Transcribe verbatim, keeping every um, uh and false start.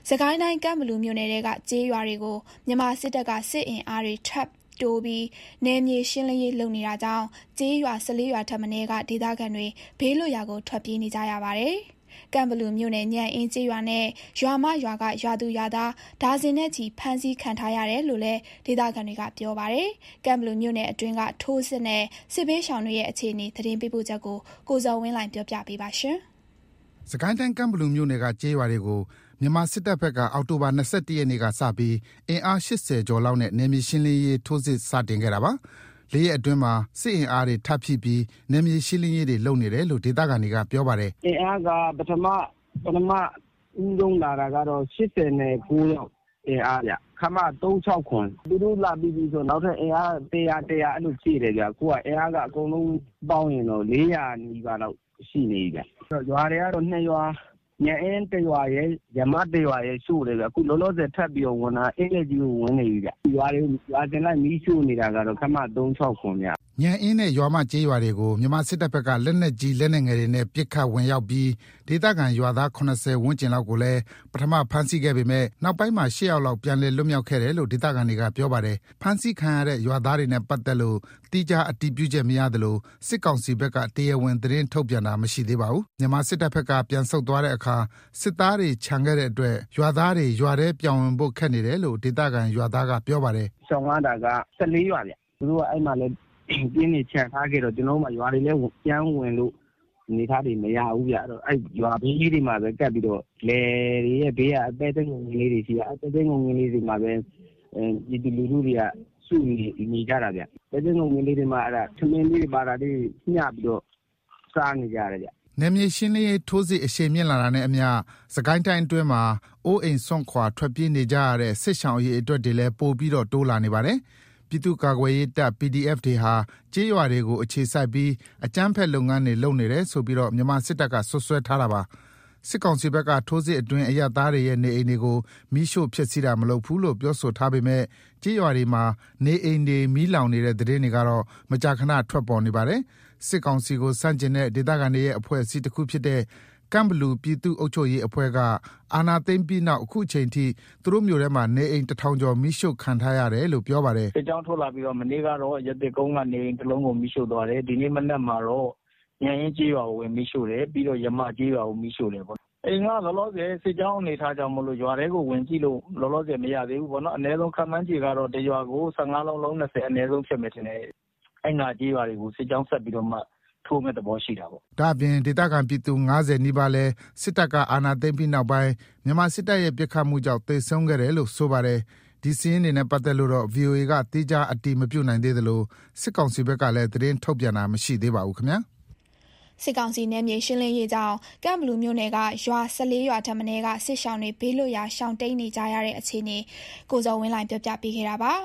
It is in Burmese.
စကိုင်းတိုင်းကံဘလူမြို့နယ်ထဲကကျေးရွာတွေကိုမြန်မာစစ်တပ်ကစစ်အင်အားတွေထပ်တိုးပြီးနယ်မြေရှင်းလင်းရေးလုပ်နေတာကြောင့်ကျေးရွာ၁၄ရွာထက်မနည်းကဒေသခံတွေဘေးလွတ်ရာကိုထွက်ပြေးနေကြရပါတယ်။ကံဘလူမြို့နယ်ညံအင်းကျေးရွာနဲ့ရွာမရွာကရွာသူရွာသားဒါဇင်နဲ့ချီဖမ်းဆီးခံထားရတယ်လို့လည်းဒေသခံတွေကပြောပါတယ်။ကံဘလူမြို့နယ်အတွင်းကထိုးစစ်နဲ့စစ်ဘေးရှောင်တွေရဲ့အခြေအနေသတင်းပေးပို့ချက်ကိုကိုဇော်ဝင်းလှိုင်ပြောပြပေးပါရှင်။စကိုင်းတိုင်းကံဘလူမြို့နယ်ကကျေးရွာတွေကိုမြန်မာစစ်တပ်ဘက်ကအောက်တိုဘာ၂၁ရက်နေ့ကစပြီးအင်အား၈၀ကျော်လောက်နဲ့နယ်မြေရှင်းလင်းရေးထိုးစစ်စတင်ခဲ့တာပါ။လေးရက်အတွင်းမှာစစ်အင်အားတွေထပ်ဖြည့်ပြီးနယ်မြေရှင်းလင်းရေးတွေလုပ်နေတယ်လို့ဒေသခံတွေကပြောပါတယ်။အင်အားကပထမပထမဦးဆုံးလာတာကတော့၈၉ယောက်အင်အားဗျ။ခမ၃၆ခွန်သူတို့လာပြီးပြီဆိုနောက်ထပ်အင်အား၁၀၀ ၁၀၀အဲ့လိုဖြည့်တယ်ဗျ။အခုကအင်အားကအကုန်လုံးပေါင်းရင်တော့၄ရာနီးပါးလောက်ရှိနေပြီဗျ။ရွာတွေကတော့နှစ်ရွာညအင်းတရွာရဲ့ရမတရွာရဲ့ရှို့တယ်ဗျအခုလောလောဆယ်ထပ်ပြီးဝင်တာအင်းရဲ့ကြီးကိုဝင်နေပြီဗျရွာတွေရွာတင်လိုက်မီးရှို့နေတာကတော့ခမ၃၆ခွန်ဗျညအင်းနဲ့ရွာမကျေးရွာတွေကိုမြန်မာစစ်တပ်ဘက်ကလက်နက်ကြီးလက်နက်ငယ်တွေနဲ့ပစ်ခတ်ဝင်ရောက်ပြီးဒေသခံရွာသား၇၀ဝန်းကျင်လောက်ကိုလည်းပထမဖမ်းဆီးခဲ့ပေမဲ့နောက်ပိုင်းမှာ၈ယောက်လောက်ပြန်လည်လွတ်မြောက်ခဲ့တယ်လို့ဒေသခံတွေကပြောပါတယ်ဖမ်းဆီးခံရတဲ့ရွာသားတွေနဲ့ပတ်သက်လို့တိကျအတည်ပြုချက်မရသလိုစစ်ကောင်စီဘက်ကတရားဝင်သတင်းထုတ်ပြန်တာမရှိသေးပါဘူးမြန်မာစစ်တပ်ဘက်ကပြန်ဆုတ်သွားတဲ့အခါစစ်သားတွေခြံခဲ့တဲ့အတွက်ရွာသားတွေရွာထဲပြောင်းဝင်ဖို့ခက်နေတယ်လို့ဒေသခံရွာသားကပြောပါတယ်ရှောင်းကားတာက၁၄ရွာဗျသူတို့ကအဲ့မှာလည်းပြင်းနေချန်ထားခဲ့တော့ကျွန်တော်တို့မှရွာတွေလည်းပြန်ဝင်လို့နေသားတွေမရဘူးဗျအဲ့တော့အဲ့ရွာဘေးကြီးတွေမှာပဲကပ်ပြီးတော့လေတွေရဲ့ဘေးကအသေးသေးငုံငင်းလေးတွေရှိတာအသေးသေးငုံငင်းလေးတွေမှာပဲအဲဒီလူလူတွေကစုနေနေကြတာဗျအသေးသေးငုံငင်းလေးတွေမှာအဲ့ဒါသမင်းလေးတွေပါတာတွေညှပြီးတော့စားနေကြရတယ်ဗျနယ်မြေရှင်းလင်းရေးထိုးစစ်အရှိန်မြင့်လာတာနဲ့အမျှစကိုင်းတိုင်းအတွင်းမှာအိုးအိမ်ဆွန့်ခွာထွက်ပြေးနေကြရတဲ့စစ်ရှောင်အရေးအတွက်တွေလည်းပိုပြီးတော့တိုးလာနေပါတယ်။ပြည်သူ့ကာကွယ်ရေးတပ် ပီဒီအက်ဖ် တွေဟာကျေးရွာတွေကိုအခြေစိုက်ပြီးအကြမ်းဖက်လုပ်ငန်းတွေလုပ်နေတယ်ဆိုပြီးတော့မြန်မာစစ်တပ်ကဆွဆွဲထားတာပါ။စစ်ကောင်စီဘက်ကထိုးစစ်အတွင်းအရပ်သားတွေရဲ့နေအိမ်တွေကိုမီးရှို့ဖျက်ဆီးတာမလုပ်ဘူးလို့ပြောဆိုထားပေမဲ့ကျေးရွာတွေမှာနေအိမ်တွေမီးလောင်နေတဲ့သတင်းတွေကတော့မကြာခဏထွက်ပေါ်နေပါတယ်။စစ်ကောင်စီကိုစန့်ကျင်တဲ့ဒေသခံတွေရဲ့အဖွဲ့အစည်းတစ်ခုဖြစ်တဲ့ကံဘလူပြည်သူ့အုပ်ချုပ်ရေးအဖွဲ့ကအာဏာသိမ်းပြီးနောက်အခုချိန်ထိသူတို့မျိုးထဲမှာနေအိမ်တစ်ထောင်ကျော်မီးရှို့ခံထားရတယ်လို့ပြောပါတယ်စစ်ကြောင်းထုတ်လာပြီးတော့မနေ့ကတော့ရတဲ့ကုန်းကနေအိမ်တစ်လုံးကိုမီးရှို့သွားတယ်ဒီနေ့မနက်မှာတော့ညရင်ကြီးရွာကိုဝင်မီးရှို့တယ်ပြီးတော့ရမကြီးရွာကိုမီးရှို့တယ်ပေါ့အိမ်ကလောလောဆယ်စစ်ကြောင်းအနေထားကြောင့်မလို့ရွာထဲကိုဝင်ကြည့်လို့လောလောဆယ်မရသေးဘူးပေါ့နော်အနည်းဆုံးခန့်မှန်းခြေကတော့တရွာကို၁၅လုံးလုံး၂၀အနည်းဆုံးဖြစ်မယ်ထင်တယ်အဲ့ငါကြီးရွာတွေကိုစစ်ကြောင်းဆက်ပြီးတော့မှထိုးမဲ့သဘောရှိတာပေါ့ဒါ့အပြင်ဒေသခံပြည်သူ၅၀နီးပါးလဲစစ်တပ်ကအာဏာသိမ်းပြီးနောက်ပိုင်းမြန်မာစစ်တပ်ရဲ့ပစ်ခတ်မှုကြောင့်သေဆုံးခဲ့တယ်လို့ဆိုပါတယ်ဒီစီးရင်တွေနဲ့ပတ်သက်လို့တော့ ဗွီအိုအေကတိကျအတည်မပြုနိုင်သေးသလိုစစ်ကောင်စီဘက်ကလည်းသတင်းထုတ်ပြန်တာမရှိသေးပါဘူးခင်ဗျာစစ်ကောင်စီနယ်မြေရှင်းလင်းရေးကြောင့်ကံဘလူမြို့နယ်ကရွာ၁၄ရွာထက်မနည်းကစစ်ရှောင်တွေဘေးလွတ်ရာရှောင်တိန်နေကြရတဲ့အခြေအနေကိုဇော်ဝင်းလှိုင်ပြောပြပေးခဲ့တာပါ